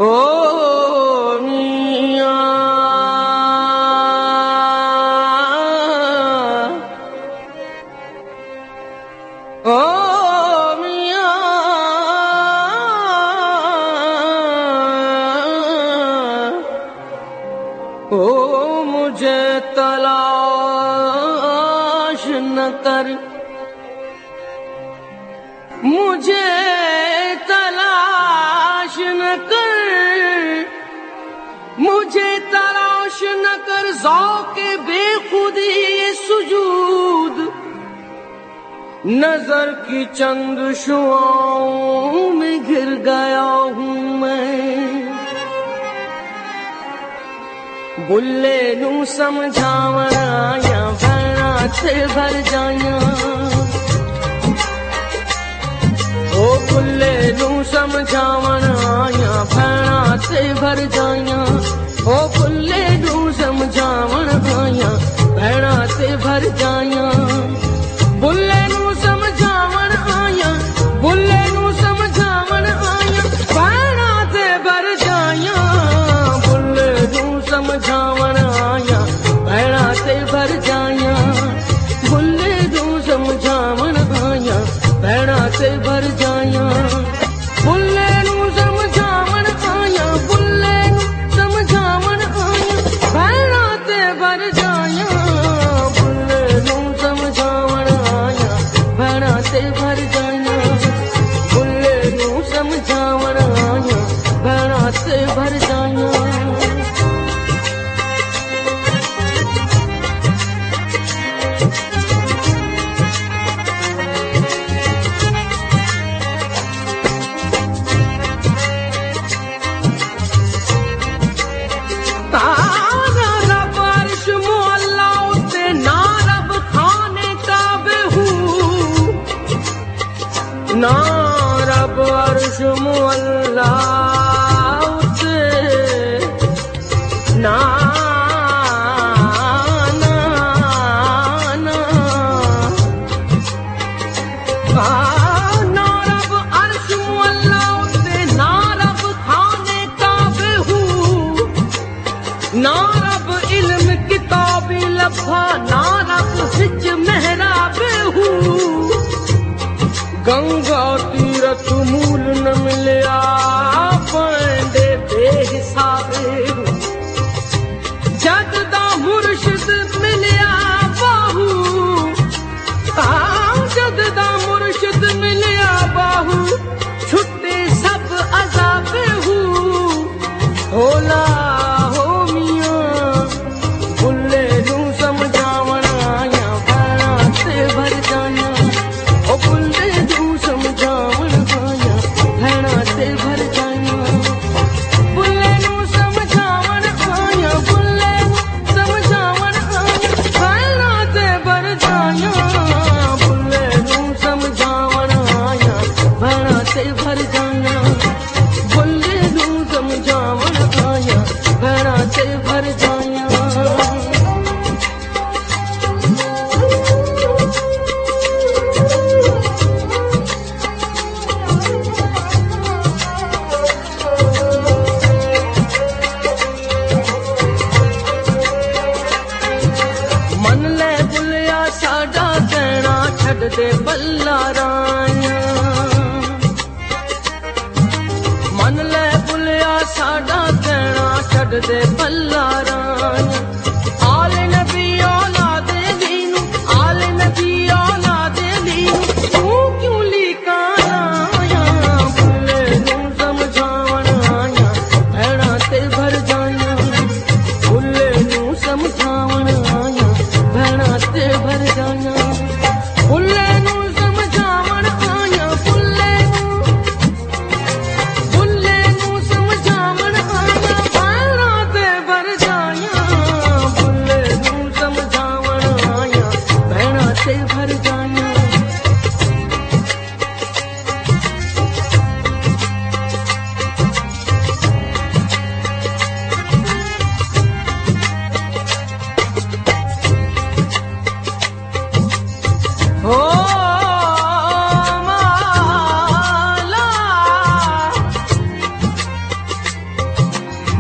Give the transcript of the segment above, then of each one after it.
ओ मियां ओ मियां ओ मुझे तलाश न कर, मुझे तलाश न कर, मुझे तलाश न कर। ज़ौक़े बेखुदी सुजूद नजर की चंद शुआओं में घिर गया हूँ मैं। बुल्ले नू समझावण आया भैणा ते भर जाया, ओ बुल्ले नू समझावण आया भैणा ते भर जाया, ओ बुल्ले नू समझावण आया भैणा ते भर जाया। बुल्ले नू समझावण आया, बुल्ले नू समझावण आया भैणा ते भर जाया, बुल्ले नू समझावण आया भैणा ते भर जाया, बुल्ले नू समझावण आया भैणा ते भर जाया। बुल्ले नू समझावण आया, बुल्ले नू समझावण आया भैणा ते भर जाया, बुल्ले नू समझावण आया भैणा ते भर जाया, बुल्ले नू समझावण आया भैणा ते भर जाया। ना रब अर्श मुअल्ला उते, ना ना ना ना रब अर्श मुअल्ला उते, ना रब खाने काबे हूँ, ना रब इल्म किताबी लफा, ना रब हिज महराबे हूँ। गंगा तीरथ मूल न मिलया पंडे बेहिसाबे, जद दा मुर्शिद मिलया बाहू, जद दा मुर्शिद मिलया बाहू, छुट्टे सब अजाबे हूँ। होला हो मियां बुल्ले नू समझावण आया भैणा ते भर जाया, ओ बुल्ले नू समझावण आया भैणा ते भर जाया, बुल्ले नू समझावण आया, बुल्ले नू समझावण आया भैणा ते भर जाया, बुल्ले नू समझावण आया भैणा ते भर जाया, बुल्ले नू समझावण आया भैणा ते भर जाया। मन ले बुलिया साडा कहना छड़ दे बल्ला राया, मन ले बुलिया साडा कहना छड़ दे बल्ला राया। आल नबी औलादे दीनू, आल नबी औलादे दीनू, तू क्यों लीका आया, बुल्ले नू समझावण आया भैणा ते भर जाया, बुल्ले नू समझावण आया भैणा ते भर जाया, बुल्ले नू समझावण आया, बुल्ले नू समझावण आया भैणा ते भर जाया।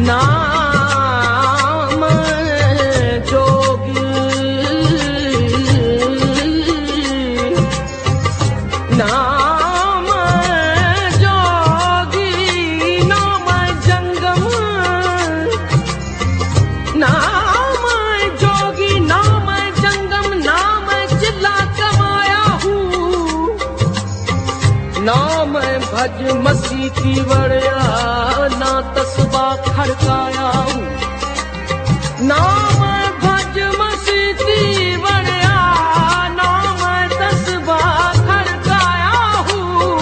नाम जोगी नाम जोगी नाम जंगम नाम जोगी नाम जंगम नाम चिल्ला कमाया हूँ नाम भज मसीती वड़या ना तस्बा खड़काया हूँ नाम भज मसीती वड़या नाम तस्बा खड़काया हूँ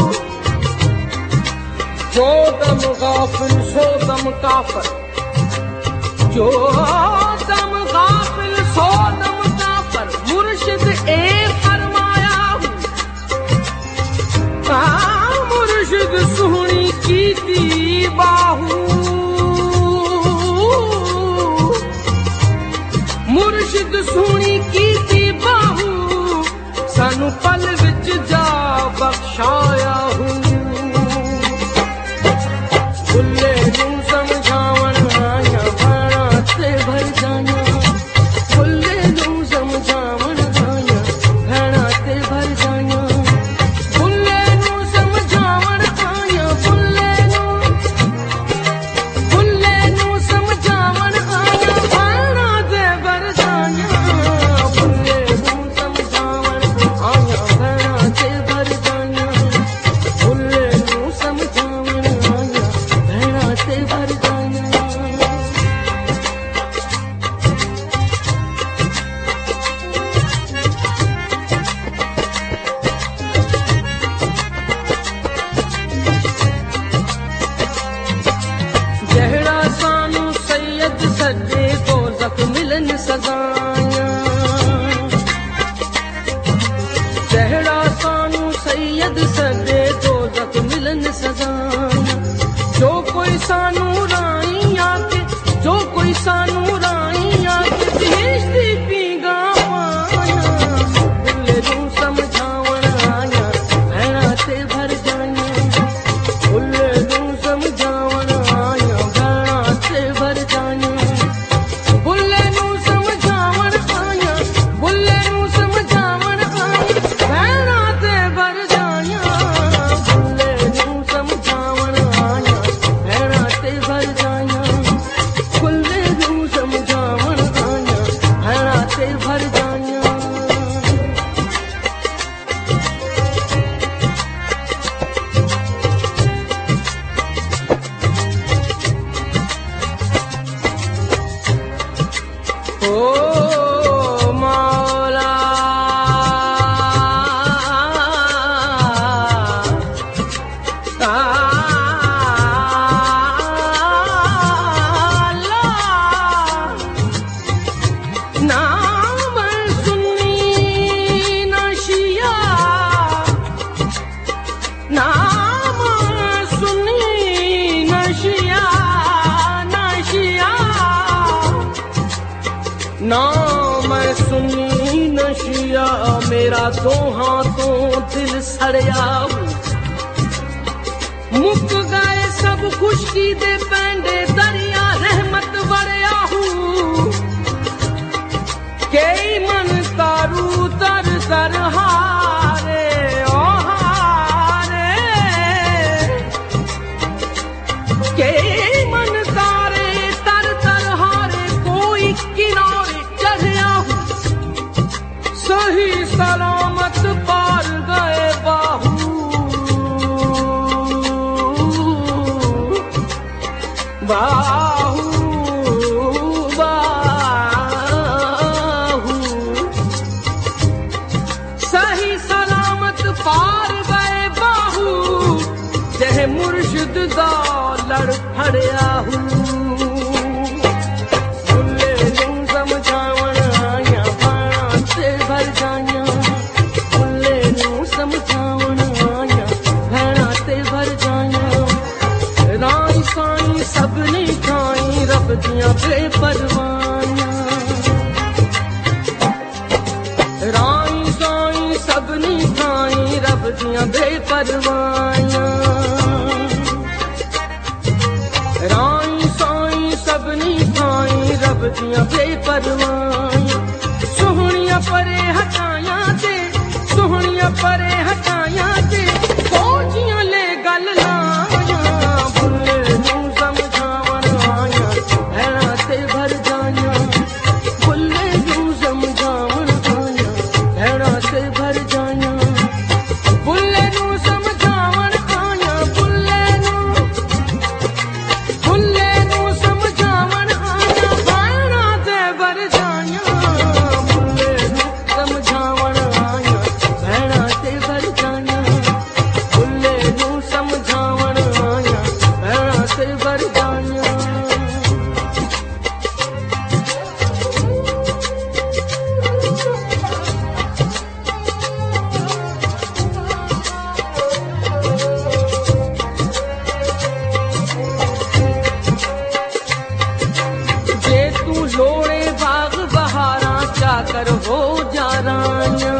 जो दम गाफिल सो दम काफर जो दम गाफिल सो दम काफर मुर्शिद ए फरमाया हूँ मुर्शिद सुहनी कीती बाहू मुर्शिद सुहनी कीती बाहू सानू पल विच जा बख्शाया हूँ बुल्ले नूं समझावण आया भाणा ते भर जाया बुल्ले नूं समझावण आया भाणा ते भर जाया बुल्ले नूं समझावण आया बुल्ले नूं समझावण आया भाणा ते भर जाया बुल्ले नूं समझावण आया भाणा ते भर जाया बुल्ले नूं समझावण आया भाणा ते भर जाया जहड़ा सानू सैयद सजे दोज़ख मिलन सजाया जहड़ा सानू सैयद सजे दोज़ख मिलन सजाया जो कोई सानू राई आके जो कोई सानू राई आके बेइज्जती पीगा पाया बुल्ले नूं समझावण आया भैणा ते भर जाया बुल्ले नूं समझावण आया भैणा ते भर जाया बुल्ले नूं समझावण आया बुल्ले नूं समझावण आया भैणा ते भर जाया बुल्ले नूं समझावण आया भैणा ते भर जाया बुल्ले नूं समझावण आया भैणा ते भर जाया ओ मौला नाम सुन्नी नशिया नाम सुन्नी नशिया नशिया नाम सुन्नी नशिया मेरा दो हाथों दिल सड़या मुक गए सब खुशकी दे पैंडे दरिया रहमत वड़या हूँ कई मन तारू तर तर हारे ओ हारे कई मन तारे तर तर हारे कोई किनारे चढ़या हूँ सही सलामत पार गए बाहू बाहू बाहू सही सलामत पार गए बाहू जह मुर्शिद दा लड़ फड़या हूँ बुल्ले नूं समझावण आया भाणा ते भर जाया बुल्ले नूं समझावण आया भाणा ते भर जाया राई साई सबने खाई रब दियां बेपरवाहियां राई साई सबने खाई रब दियां बेपरवाहियां राई साई चाकर हो जा राया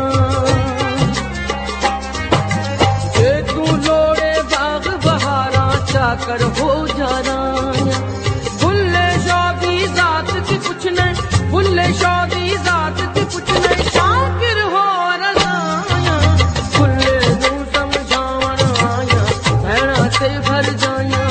जे तू लोड़े बाग बहारा चाकर हो जा राया बुल्ले शादी जात की कुछ नहीं बुल्ले शादी जात की कुछ नहीं शाकिर हो रजाया बुल्ले नू समझावन आया भैणा ते भर जाया